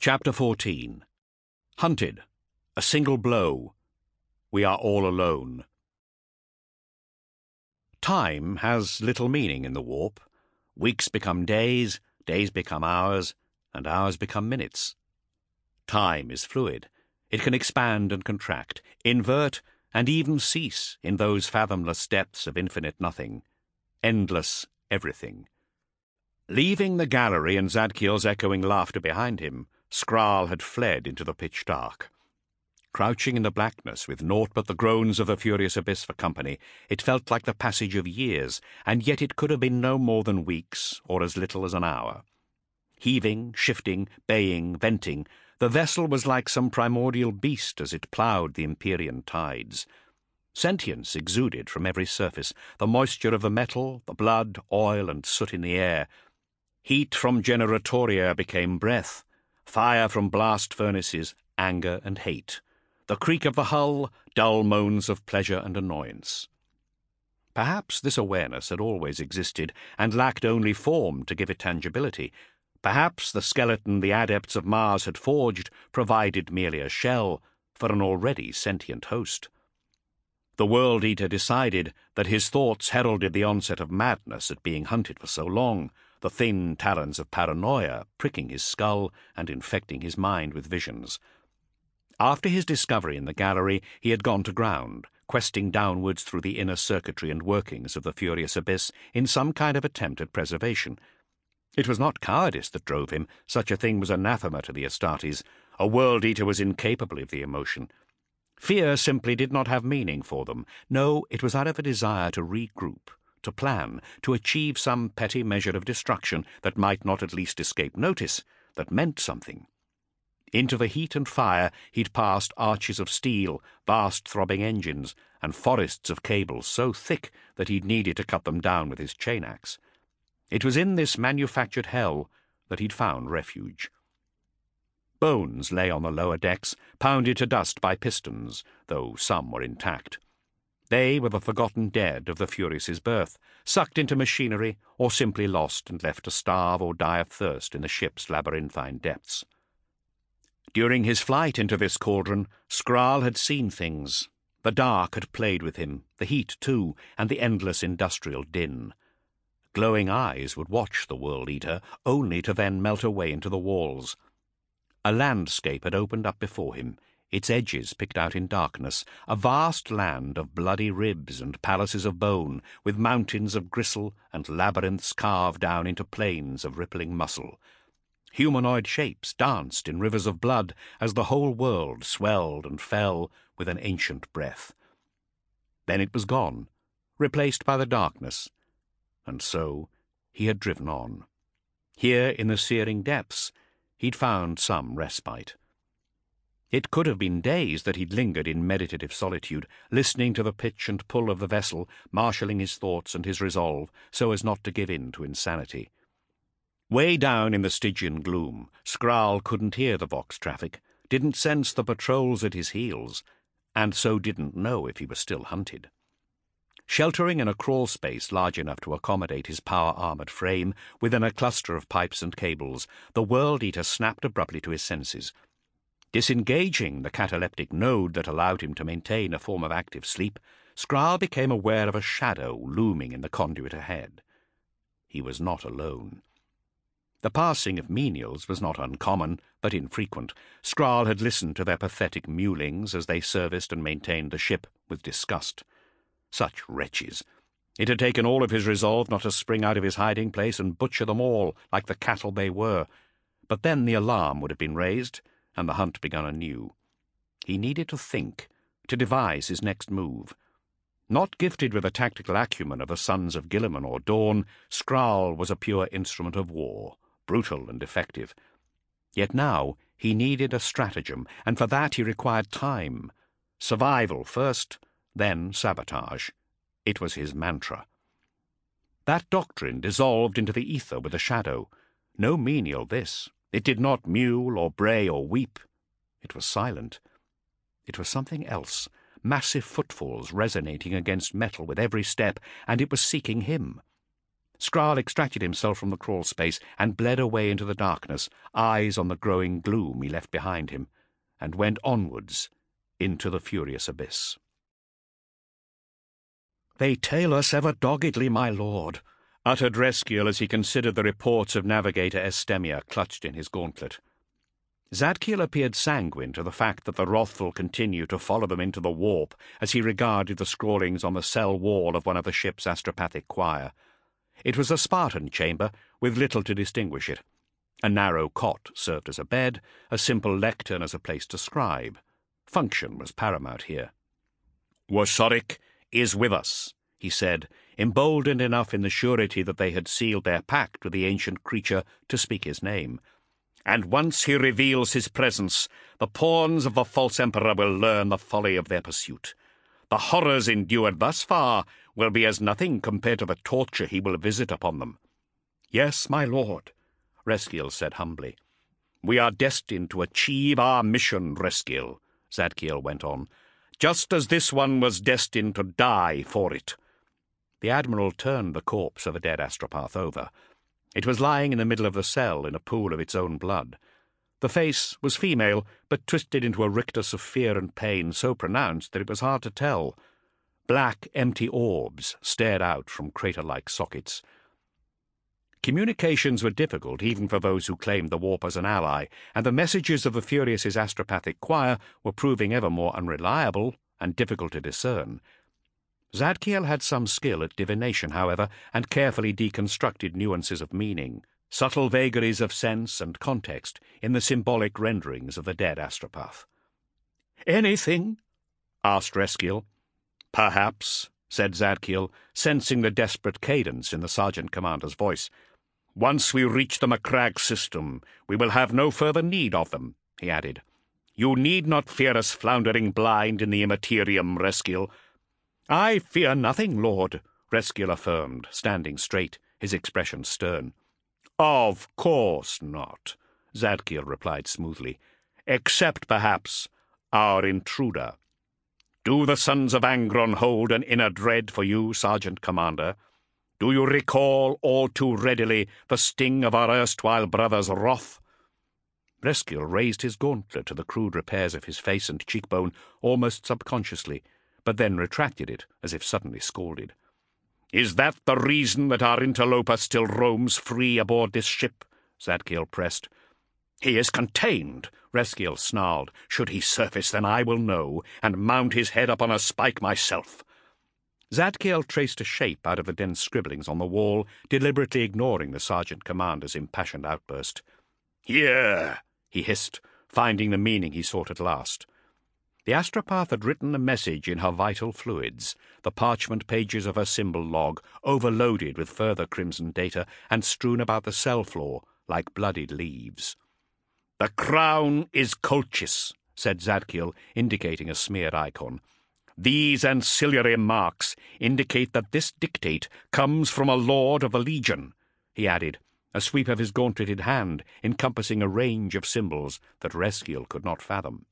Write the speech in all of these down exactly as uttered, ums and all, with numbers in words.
Chapter fourteen. Hunted. A single blow. We are all alone. Time has little meaning in the warp. Weeks become days, days become hours, and hours become minutes. Time is fluid. It can expand and contract, invert and even cease in those fathomless depths of infinite nothing, endless everything. Leaving the gallery and Zadkiel's echoing laughter behind him, Skral had fled into the pitch dark. Crouching in the blackness, with naught but the groans of the furious abyss for company, it felt like the passage of years, and yet it could have been no more than weeks, or as little as an hour. Heaving, shifting, baying, venting, the vessel was like some primordial beast as it ploughed the Empyrean tides. Sentience exuded from every surface, the moisture of the metal, the blood, oil, and soot in the air. Heat from generatoria became breath, fire from blast furnaces, anger and hate. The creak of the hull, dull moans of pleasure and annoyance. Perhaps this awareness had always existed, and lacked only form to give it tangibility. Perhaps the skeleton the adepts of Mars had forged provided merely a shell for an already sentient host. The World Eater decided that his thoughts heralded the onset of madness at being hunted for so long, the thin talons of paranoia pricking his skull and infecting his mind with visions. After his discovery in the gallery, he had gone to ground, questing downwards through the inner circuitry and workings of the furious abyss in some kind of attempt at preservation. It was not cowardice that drove him. Such a thing was anathema to the Astartes. A World-Eater was incapable of the emotion. Fear simply did not have meaning for them. No, it was out of a desire to regroup, to plan, to achieve some petty measure of destruction that might not at least escape notice, that meant something. Into the heat and fire he'd passed arches of steel, vast throbbing engines, and forests of cables so thick that he'd needed to cut them down with his chain-axe. It was in this manufactured hell that he'd found refuge. Bones lay on the lower decks, pounded to dust by pistons, though some were intact. They were the forgotten dead of the Furious's birth, sucked into machinery or simply lost and left to starve or die of thirst in the ship's labyrinthine depths. During his flight into this cauldron, Skral had seen things. The dark had played with him, the heat too, and the endless industrial din. Glowing eyes would watch the World-Eater, only to then melt away into the walls. A landscape had opened up before him, its edges picked out in darkness, a vast land of bloody ribs and palaces of bone, with mountains of gristle and labyrinths carved down into plains of rippling muscle. Humanoid shapes danced in rivers of blood as the whole world swelled and fell with an ancient breath. Then it was gone, replaced by the darkness, and so he had driven on. Here in the searing depths he'd found some respite. It could have been days that he'd lingered in meditative solitude, listening to the pitch and pull of the vessel, marshalling his thoughts and his resolve so as not to give in to insanity. Way down in the Stygian gloom, Skral couldn't hear the Vox traffic, didn't sense the patrols at his heels, and so didn't know if he was still hunted. Sheltering in a crawl space large enough to accommodate his power-armoured frame, within a cluster of pipes and cables, the World-Eater snapped abruptly to his senses. Disengaging the cataleptic node that allowed him to maintain a form of active sleep, Skral became aware of a shadow looming in the conduit ahead. He was not alone. The passing of menials was not uncommon, but infrequent. Skral had listened to their pathetic mewlings as they serviced and maintained the ship with disgust. Such wretches! It had taken all of his resolve not to spring out of his hiding place and butcher them all like the cattle they were. But then the alarm would have been raised, and the hunt begun anew. He needed to think, to devise his next move. Not gifted with the tactical acumen of the sons of Guilliman or Dawn, Skral was a pure instrument of war, brutal and effective. Yet now he needed a stratagem, and for that he required time. Survival first, then sabotage. It was his mantra. That doctrine dissolved into the ether with a shadow. No menial, this. It did not mew or bray or weep. It was silent. It was something else, massive footfalls resonating against metal with every step, and it was seeking him. Skral extracted himself from the crawl space and bled away into the darkness, eyes on the growing gloom he left behind him, and went onwards into the furious abyss. "They tail us ever doggedly, my lord," uttered Reskiel as he considered the reports of navigator Estemia clutched in his gauntlet. Zadkiel appeared sanguine to the fact that the wrathful continued to follow them into the warp as he regarded the scrawlings on the cell wall of one of the ship's astropathic choir. It was a Spartan chamber, with little to distinguish it. A narrow cot served as a bed, a simple lectern as a place to scribe. Function was paramount here. "Wasoric is with us," he said, emboldened enough in the surety that they had sealed their pact with the ancient creature to speak his name. "And once he reveals his presence, the pawns of the false emperor will learn the folly of their pursuit. The horrors endured thus far will be as nothing compared to the torture he will visit upon them." "Yes, my lord," Reskiel said humbly. "We are destined to achieve our mission, Reskiel," Zadkiel went on, "just as this one was destined to die for it." The Admiral turned the corpse of the dead astropath over. It was lying in the middle of the cell in a pool of its own blood. The face was female, but twisted into a rictus of fear and pain so pronounced that it was hard to tell. Black, empty orbs stared out from crater-like sockets. Communications were difficult even for those who claimed the warp as an ally, and the messages of the Furious' astropathic choir were proving ever more unreliable and difficult to discern. Zadkiel had some skill at divination, however, and carefully deconstructed nuances of meaning, subtle vagaries of sense and context in the symbolic renderings of the dead astropath. "Anything?" asked Reskiel. "Perhaps," said Zadkiel, sensing the desperate cadence in the sergeant commander's voice. "Once we reach the Macragge system, we will have no further need of them," he added. "You need not fear us floundering blind in the immaterium, Reskiel." "I fear nothing, lord," Reskiel affirmed, standing straight, his expression stern. "Of course not," Zadkiel replied smoothly, "except, perhaps, our intruder. Do the sons of Angron hold an inner dread for you, Sergeant Commander? Do you recall all too readily the sting of our erstwhile brother's wrath?" Reskiel raised his gauntlet to the crude repairs of his face and cheekbone almost subconsciously, but then retracted it as if suddenly scalded. "Is that the reason that our interloper still roams free aboard this ship?" Zadkiel pressed. "He is contained," Reskiel snarled. "Should he surface, then I will know, and mount his head up on a spike myself." Zadkiel traced a shape out of the dense scribblings on the wall, deliberately ignoring the sergeant commander's impassioned outburst. "Here," he hissed, finding the meaning he sought at last. The astropath had written a message in her vital fluids, the parchment pages of her symbol log overloaded with further crimson data and strewn about the cell floor like bloodied leaves. "The crown is Colchis," said Zadkiel, indicating a smeared icon. "These ancillary marks indicate that this dictate comes from a lord of the Legion," he added, a sweep of his gauntleted hand encompassing a range of symbols that Reskiel could not fathom.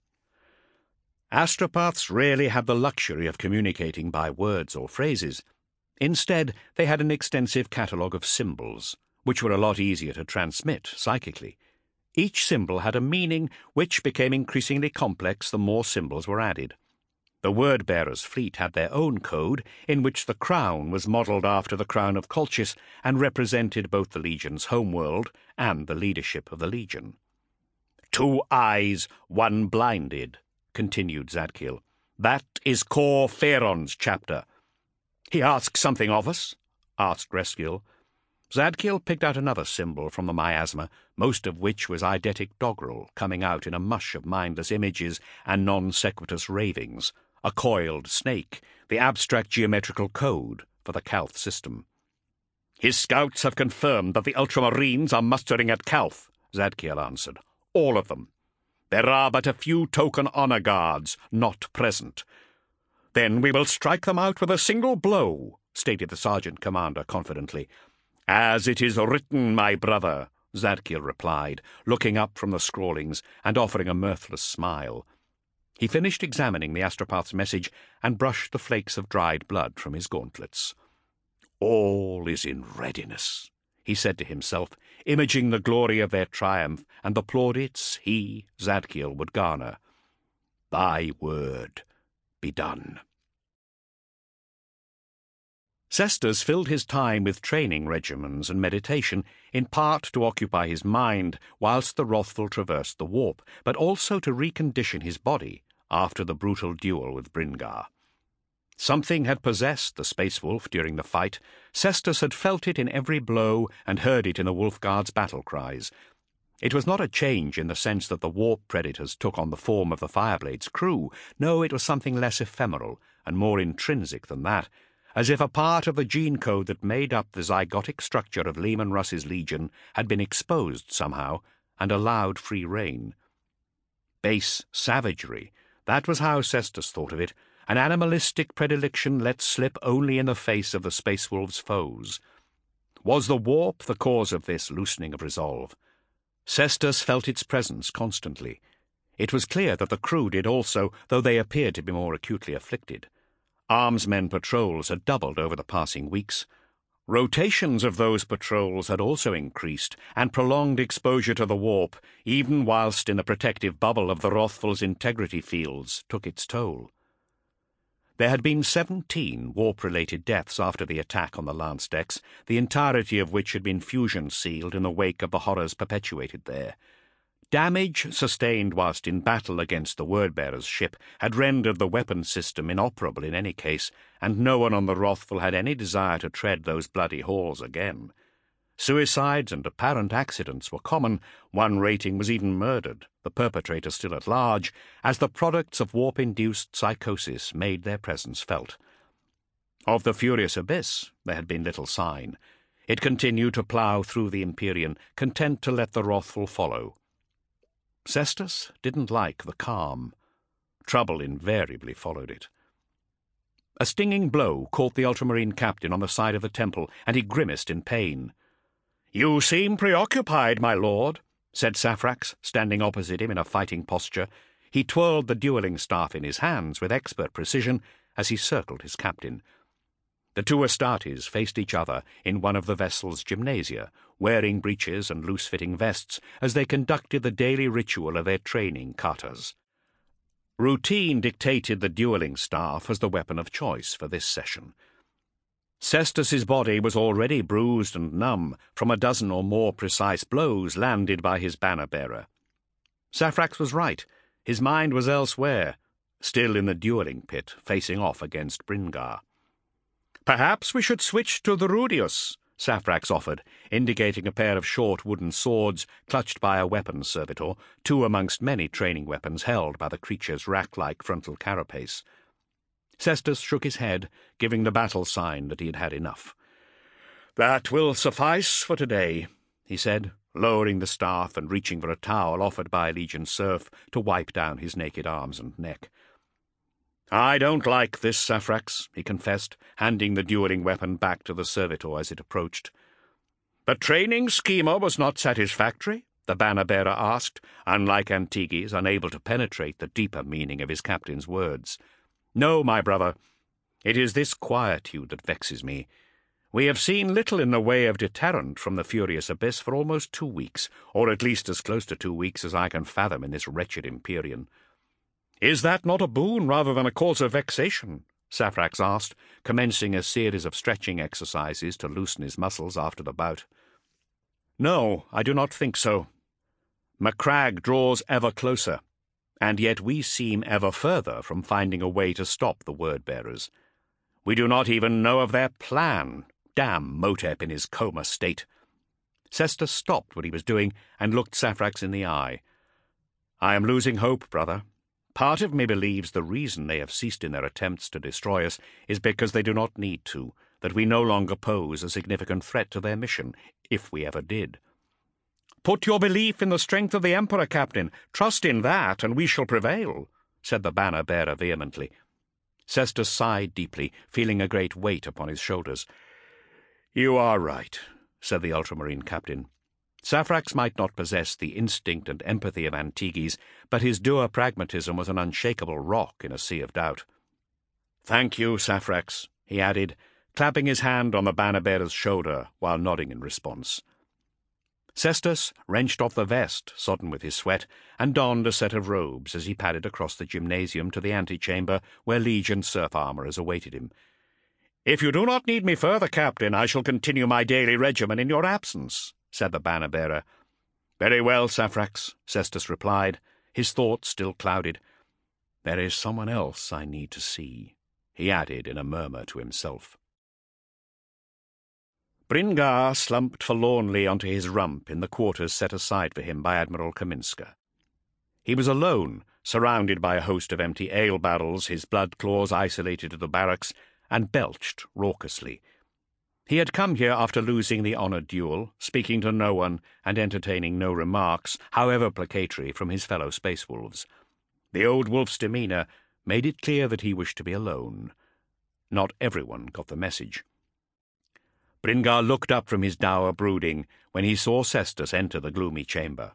Astropaths rarely had the luxury of communicating by words or phrases. Instead, they had an extensive catalogue of symbols, which were a lot easier to transmit psychically. Each symbol had a meaning which became increasingly complex the more symbols were added. The word-bearers' fleet had their own code, in which the crown was modelled after the crown of Colchis and represented both the Legion's homeworld and the leadership of the Legion. "Two eyes, one blinded," continued Zadkiel. "That is Cor Phaeron's chapter." "He asks something of us?" asked Reskiel. Zadkiel picked out another symbol from the miasma, most of which was eidetic doggerel, coming out in a mush of mindless images and non-sequitous ravings, a coiled snake, the abstract geometrical code for the Calth system. "His scouts have confirmed that the Ultramarines are mustering at Calth," Zadkiel answered. "All of them. There are but a few token honor guards not present." "Then we will strike them out with a single blow," stated the sergeant commander confidently. "As it is written, my brother," Zadkiel replied, looking up from the scrawlings and offering a mirthless smile. He finished examining the astropath's message and brushed the flakes of dried blood from his gauntlets. All is in readiness, he said to himself, imaging the glory of their triumph and the plaudits he, Zadkiel, would garner. Thy word be done. Cestus filled his time with training regimens and meditation, in part to occupy his mind whilst the wrathful traversed the warp, but also to recondition his body after the brutal duel with Bringar. Something had possessed the Space Wolf during the fight. Cestus had felt it in every blow and heard it in the Wolfguard's battle cries. It was not a change in the sense that the warp predators took on the form of the Fireblade's crew. No, it was something less ephemeral and more intrinsic than that, as if a part of the gene code that made up the zygotic structure of Leman Russ's Legion had been exposed somehow and allowed free rein. Base savagery, that was how Cestus thought of it, an animalistic predilection let slip only in the face of the Space Wolf's foes. Was the warp the cause of this loosening of resolve? Cestus felt its presence constantly. It was clear that the crew did also, though they appeared to be more acutely afflicted. Armsmen patrols had doubled over the passing weeks. Rotations of those patrols had also increased, and prolonged exposure to the warp, even whilst in the protective bubble of the Wrathful's integrity fields, took its toll. There had been seventeen warp-related deaths after the attack on the lance decks, the entirety of which had been fusion-sealed in the wake of the horrors perpetuated there. Damage sustained whilst in battle against the Wordbearer's ship had rendered the weapon system inoperable in any case, and no one on the Wrathful had any desire to tread those bloody halls again. Suicides and apparent accidents were common. One rating was even murdered, the perpetrator still at large, as the products of warp-induced psychosis made their presence felt. Of the Furious Abyss there had been little sign. It continued to plough through the Empyrean, content to let the Wrathful follow. Cestus didn't like the calm. Trouble invariably followed it. A stinging blow caught the ultramarine captain on the side of the temple, and he grimaced in pain. "You seem preoccupied, my lord," said Saphrax, standing opposite him in a fighting posture. He twirled the duelling staff in his hands with expert precision as he circled his captain. The two Astartes faced each other in one of the vessel's gymnasia, wearing breeches and loose-fitting vests as they conducted the daily ritual of their training katas. Routine dictated the duelling staff as the weapon of choice for this session. Cestus's body was already bruised and numb from a dozen or more precise blows landed by his banner-bearer. Saphrax was right. His mind was elsewhere, still in the duelling pit, facing off against Bringar. "Perhaps we should switch to the Rudius," Saphrax offered, indicating a pair of short wooden swords clutched by a weapons servitor, two amongst many training weapons held by the creature's rack-like frontal carapace. Cestus shook his head, giving the battle sign that he had had enough. "That will suffice for today," he said, lowering the staff and reaching for a towel offered by a Legion serf to wipe down his naked arms and neck. "I don't like this, Saphrax," he confessed, handing the duelling weapon back to the servitor as it approached. "The training schema was not satisfactory?" the banner-bearer asked, unlike Antiges, unable to penetrate the deeper meaning of his captain's words. "No, my brother. It is this quietude that vexes me. We have seen little in the way of deterrent from the Furious Abyss for almost two weeks, or at least as close to two weeks as I can fathom in this wretched Empyrean." "Is that not a boon rather than a cause of vexation?" Saphrax asked, commencing a series of stretching exercises to loosen his muscles after the bout. "No, I do not think so. Macragge draws ever closer, and yet we seem ever further from finding a way to stop the word-bearers. We do not even know of their plan. Damn Motep in his coma state." Cestus stopped what he was doing and looked Saphrax in the eye. "I am losing hope, brother. Part of me believes the reason they have ceased in their attempts to destroy us is because they do not need to, that we no longer pose a significant threat to their mission, if we ever did." "Put your belief in the strength of the Emperor, Captain. Trust in that, and we shall prevail," said the banner-bearer vehemently. Cestus sighed deeply, feeling a great weight upon his shoulders. "You are right," said the ultramarine captain. Saphrax might not possess the instinct and empathy of Antiges, but his dour pragmatism was an unshakable rock in a sea of doubt. "Thank you, Saphrax," he added, clapping his hand on the banner-bearer's shoulder while nodding in response. Cestus wrenched off the vest, sodden with his sweat, and donned a set of robes as he padded across the gymnasium to the antechamber where Legion surf armourers awaited him. "If you do not need me further, Captain, I shall continue my daily regimen in your absence," said the banner-bearer. "Very well, Saphrax," Cestus replied, his thoughts still clouded. "There is someone else I need to see," he added in a murmur to himself. Bringar slumped forlornly onto his rump in the quarters set aside for him by Admiral Kaminska. He was alone, surrounded by a host of empty ale barrels, his blood claws isolated to the barracks, and belched raucously. He had come here after losing the honoured duel, speaking to no one and entertaining no remarks, however placatory, from his fellow space wolves. The old wolf's demeanour made it clear that he wished to be alone. Not everyone got the message. Bringar looked up from his dour brooding when he saw Cestus enter the gloomy chamber.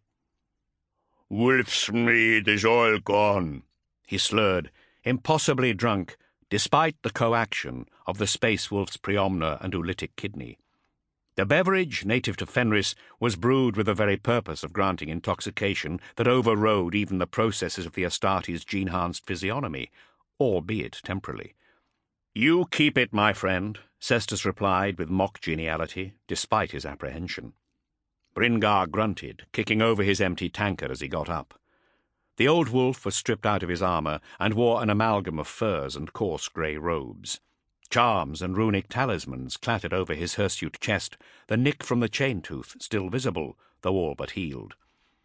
"Wolf's mead is all gone," he slurred, impossibly drunk, despite the coaction of the space wolf's preomna and oolitic kidney. The beverage, native to Fenris, was brewed with the very purpose of granting intoxication that overrode even the processes of the Astartes' gene-enhanced physiognomy, albeit temporally. "You keep it, my friend," Cestus replied with mock geniality, despite his apprehension. Bringar grunted, kicking over his empty tankard as he got up. The old wolf was stripped out of his armour and wore an amalgam of furs and coarse grey robes. Charms and runic talismans clattered over his hirsute chest, the nick from the chain-tooth still visible, though all but healed.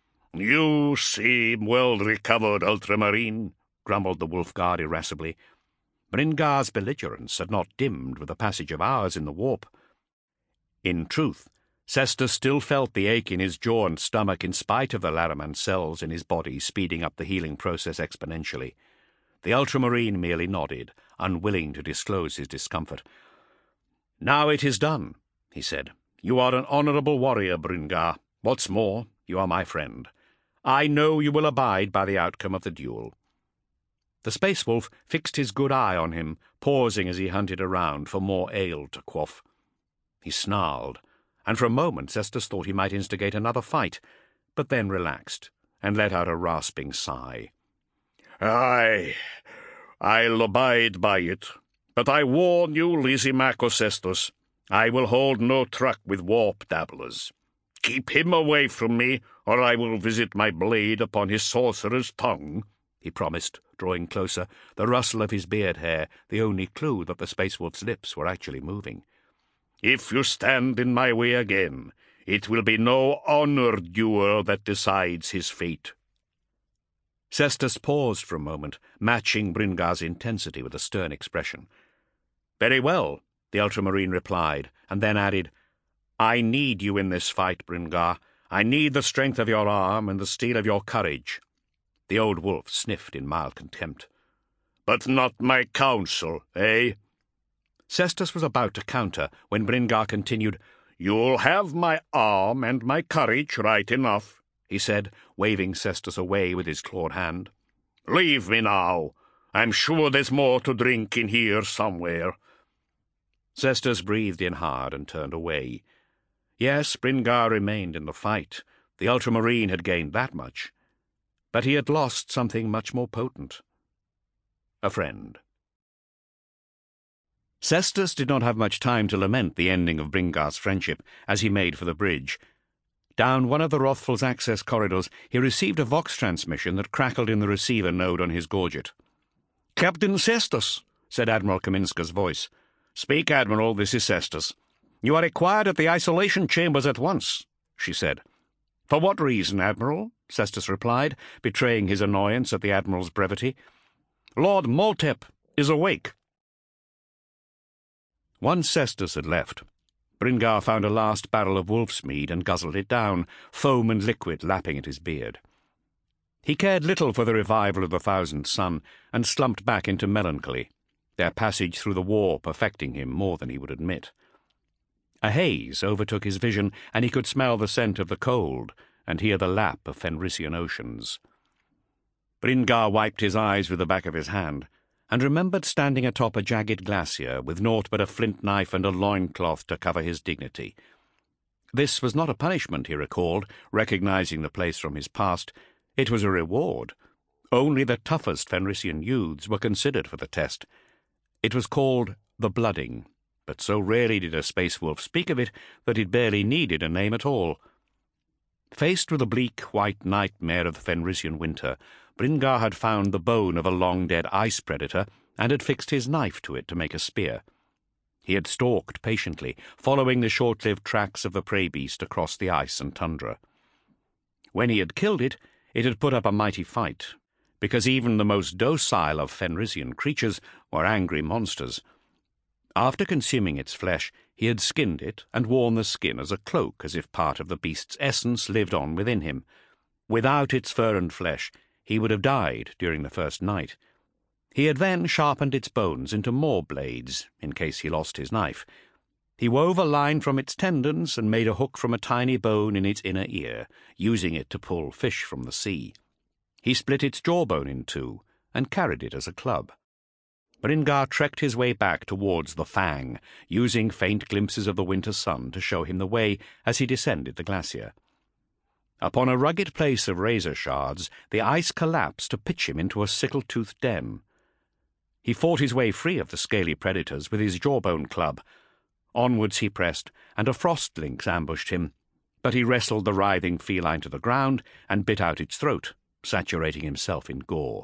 "You seem well recovered, Ultramarine," grumbled the wolf-guard irascibly. Bringar's belligerence had not dimmed with the passage of hours in the warp. In truth, Cestus still felt the ache in his jaw and stomach in spite of the Laraman cells in his body speeding up the healing process exponentially. The Ultramarine merely nodded, unwilling to disclose his discomfort. "Now it is done," he said. "You are an honourable warrior, Bringar. What's more, you are my friend. I know you will abide by the outcome of the duel." The space wolf fixed his good eye on him, pausing as he hunted around for more ale to quaff. He snarled, and for a moment Cestus thought he might instigate another fight, but then relaxed, and let out a rasping sigh. "Aye, I'll abide by it, but I warn you, Lysimaco Cestus, I will hold no truck with warp dabblers. Keep him away from me, or I will visit my blade upon his sorcerer's tongue," he promised, drawing closer, the rustle of his beard hair the only clue that the space wolf's lips were actually moving. "If you stand in my way again, it will be no honoured duel that decides his fate." Cestus paused for a moment, matching Bringar's intensity with a stern expression. "Very well," the Ultramarine replied, and then added, "I need you in this fight, Bringar. I need the strength of your arm and the steel of your courage." The old wolf sniffed in mild contempt. "But not my counsel, eh?" Cestus was about to counter when Bringar continued. "You'll have my arm and my courage right enough," he said, waving Cestus away with his clawed hand. "Leave me now. I'm sure there's more to drink in here somewhere." Cestus breathed in hard and turned away. Yes, Bringar remained in the fight. The Ultramarine had gained that much. But he had lost something much more potent. A friend. Cestus did not have much time to lament the ending of Bringar's friendship as he made for the bridge. Down one of the Wrathful's access corridors he received a Vox transmission that crackled in the receiver node on his gorget. "Captain Cestus," said Admiral Kaminska's voice. "Speak, Admiral, this is Cestus." "You are required at the isolation chambers at once," she said. "For what reason, Admiral?" Cestus replied, betraying his annoyance at the Admiral's brevity. "Lord Moltep is awake." Once Cestus had left, Bringar found a last barrel of wolf's mead and guzzled it down, foam and liquid lapping at his beard. He cared little for the revival of the Thousand Sun, and slumped back into melancholy, their passage through the warp affecting him more than he would admit. A haze overtook his vision, and he could smell the scent of the cold and hear the lap of Fenrisian oceans. Bringar wiped his eyes with the back of his hand, and remembered standing atop a jagged glacier with naught but a flint knife and a loincloth to cover his dignity. This was not a punishment, he recalled, recognizing the place from his past. It was a reward. Only the toughest Fenrisian youths were considered for the test. It was called the blooding, but so rarely did a space wolf speak of it that it barely needed a name at all. Faced with the bleak, white nightmare of the Fenrisian winter, Bringar had found the bone of a long-dead ice predator and had fixed his knife to it to make a spear. He had stalked patiently, following the short-lived tracks of the prey beast across the ice and tundra. When he had killed it, it had put up a mighty fight, because even the most docile of Fenrisian creatures were angry monsters. After consuming its flesh, he had skinned it and worn the skin as a cloak, as if part of the beast's essence lived on within him. Without its fur and flesh, he would have died during the first night. He had then sharpened its bones into more blades, in case he lost his knife. He wove a line from its tendons and made a hook from a tiny bone in its inner ear, using it to pull fish from the sea. He split its jawbone in two and carried it as a club. Bringar trekked his way back towards the Fang, using faint glimpses of the winter sun to show him the way as he descended the glacier. Upon a rugged place of razor shards, the ice collapsed to pitch him into a sickle-toothed den. He fought his way free of the scaly predators with his jawbone club. Onwards he pressed, and a frost lynx ambushed him, but he wrestled the writhing feline to the ground and bit out its throat, saturating himself in gore.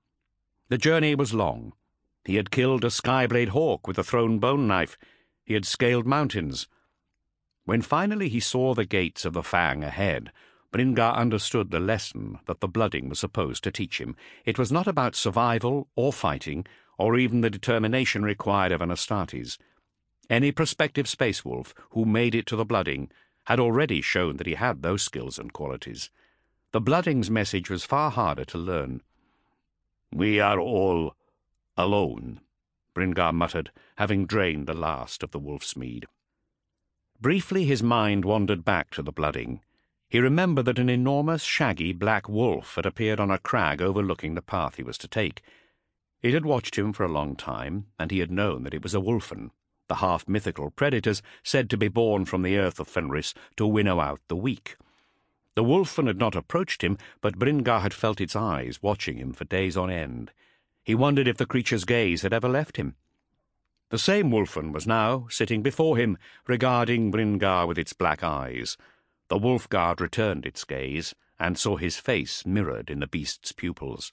The journey was long. He had killed a skyblade hawk with a thrown bone knife. He had scaled mountains. When finally he saw the gates of the Fang ahead, Bringar understood the lesson that the blooding was supposed to teach him. It was not about survival or fighting, or even the determination required of an Astartes. Any prospective space wolf who made it to the blooding had already shown that he had those skills and qualities. The blooding's message was far harder to learn. "We are all alone," Bringar muttered, having drained the last of the wolf's mead. Briefly his mind wandered back to the blooding. He remembered that an enormous, shaggy black wolf had appeared on a crag overlooking the path he was to take. It had watched him for a long time, and he had known that it was a wolfen, the half-mythical predators said to be born from the earth of Fenris to winnow out the weak. The wolfen had not approached him, but Bringar had felt its eyes watching him for days on end. He wondered if the creature's gaze had ever left him. The same wolfen was now sitting before him, regarding Bringar with its black eyes. The wolf guard returned its gaze, and saw his face mirrored in the beast's pupils.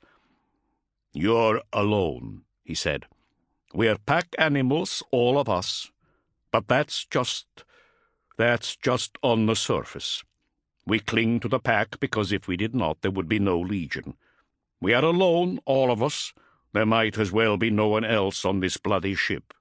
"You're alone," he said. "We're pack animals, all of us. But that's just... that's just on the surface. We cling to the pack because if we did not, there would be no legion. We are alone, all of us. There might as well be no one else on this bloody ship."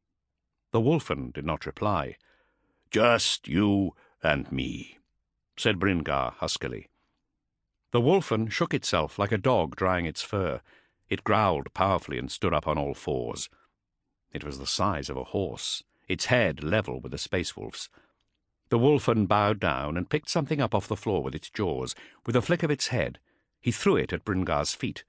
The wolfen did not reply. "Just you and me," said Bringar huskily. The wolfen shook itself like a dog drying its fur. It growled powerfully and stood up on all fours. It was the size of a horse, its head level with the space wolf's. The wolfen bowed down and picked something up off the floor with its jaws. With a flick of its head, he threw it at Bringar's feet.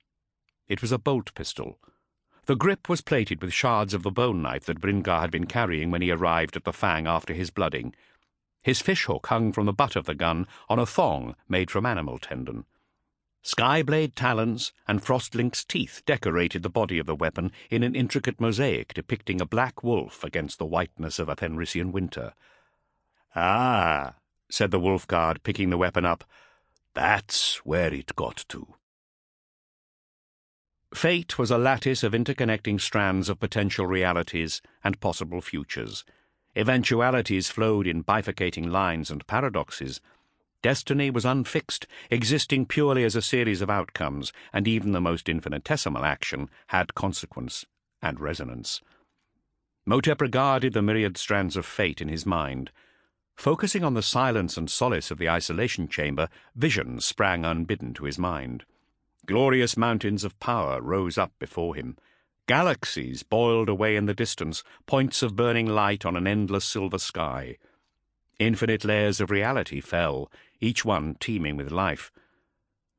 It was a bolt pistol. The grip was plated with shards of the bone knife that Bringar had been carrying when he arrived at the Fang after his blooding. His fishhook hung from the butt of the gun on a thong made from animal tendon. Skyblade talons and frostlynx teeth decorated the body of the weapon in an intricate mosaic depicting a black wolf against the whiteness of a Fenrisian winter. "Ah," said the wolf guard, picking the weapon up. "That's where it got to." Fate was a lattice of interconnecting strands of potential realities and possible futures. Eventualities flowed in bifurcating lines and paradoxes. Destiny was unfixed, existing purely as a series of outcomes, and even the most infinitesimal action had consequence and resonance. Motep regarded the myriad strands of fate in his mind. Focusing on the silence and solace of the isolation chamber, visions sprang unbidden to his mind. Glorious mountains of power rose up before him. Galaxies boiled away in the distance, points of burning light on an endless silver sky. Infinite layers of reality fell, each one teeming with life.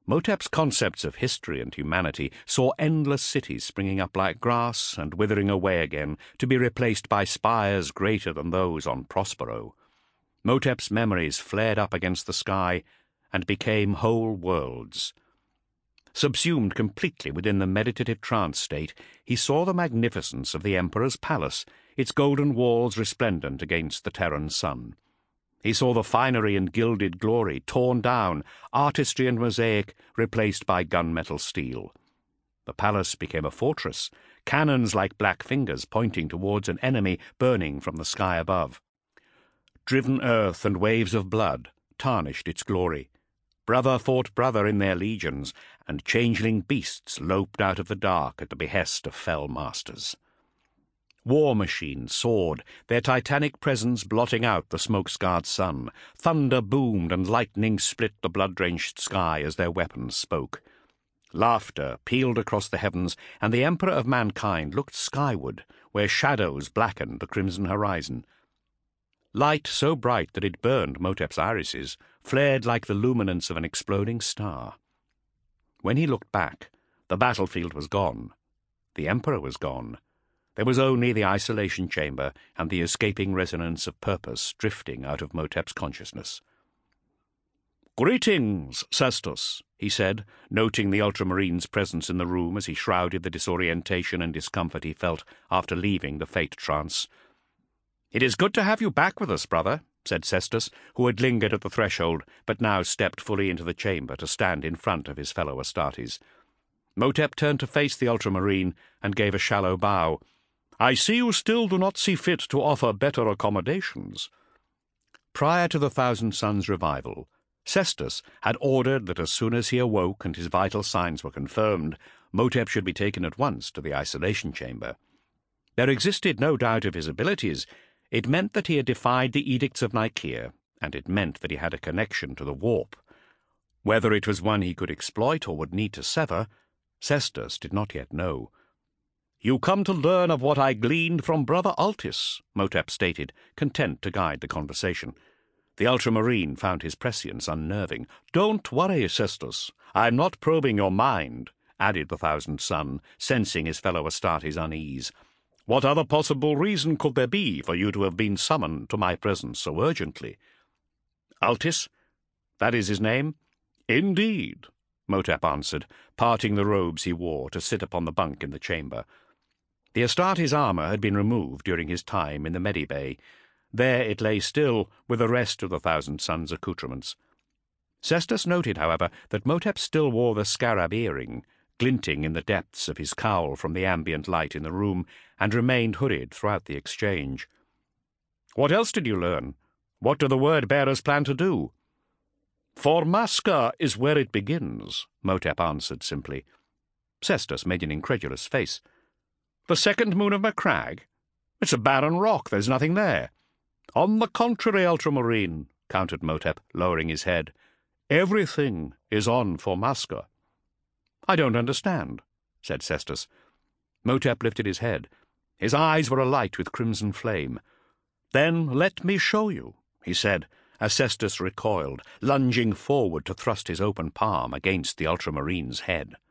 Motep's concepts of history and humanity saw endless cities springing up like grass and withering away again to be replaced by spires greater than those on Prospero. Motep's memories flared up against the sky and became whole worlds. Subsumed completely within the meditative trance state, he saw the magnificence of the Emperor's palace, its golden walls resplendent against the Terran sun. He saw the finery and gilded glory torn down, artistry and mosaic replaced by gunmetal steel. The palace became a fortress, cannons like black fingers pointing towards an enemy burning from the sky above. Driven earth and waves of blood tarnished its glory. Brother fought brother in their legions, and changeling beasts loped out of the dark at the behest of fell masters. War machines soared, their titanic presence blotting out the smoke-scarred sun. Thunder boomed and lightning split the blood-drenched sky as their weapons spoke. Laughter pealed across the heavens, and the Emperor of Mankind looked skyward, where shadows blackened the crimson horizon. Light so bright that it burned Motep's irises flared like the luminance of an exploding star. When he looked back, the battlefield was gone. The Emperor was gone. There was only the isolation chamber and the escaping resonance of purpose drifting out of Motep's consciousness. "Greetings, Cestus," he said, noting the Ultramarine's presence in the room as he shrouded the disorientation and discomfort he felt after leaving the fate trance. "It is good to have you back with us, brother," said Cestus, who had lingered at the threshold, but now stepped fully into the chamber to stand in front of his fellow Astartes. Motep turned to face the Ultramarine and gave a shallow bow. "I see you still do not see fit to offer better accommodations." Prior to the Thousand Suns revival, Cestus had ordered that as soon as he awoke and his vital signs were confirmed, Motep should be taken at once to the isolation chamber. There existed no doubt of his abilities. It meant that he had defied the edicts of Nicaea, and it meant that he had a connection to the warp. Whether it was one he could exploit or would need to sever, Cestus did not yet know. "You come to learn of what I gleaned from Brother Altis," Motep stated, content to guide the conversation. The Ultramarine found his prescience unnerving. "Don't worry, Cestus. I'm not probing your mind," added the Thousand Sun, sensing his fellow Astartes' unease. "What other possible reason could there be for you to have been summoned to my presence so urgently?" "Altis? That is his name?" "Indeed," Motep answered, parting the robes he wore to sit upon the bunk in the chamber. The Astartes' armour had been removed during his time in the Medibay. There it lay still with the rest of the Thousand Suns' accoutrements. Cestus noted, however, that Motep still wore the scarab earring, glinting in the depths of his cowl from the ambient light in the room, and remained hooded throughout the exchange. "What else did you learn? What do the word-bearers plan to do?" "Formasca is where it begins," Motep answered simply. Cestus made an incredulous face. "The second moon of Macragge? It's a barren rock. There's nothing there." "On the contrary, Ultramarine," countered Motep, lowering his head. "Everything is on Formasca." "I don't understand," said Cestus. Motep lifted his head. His eyes were alight with crimson flame. "Then let me show you," he said, as Cestus recoiled, lunging forward to thrust his open palm against the Ultramarine's head.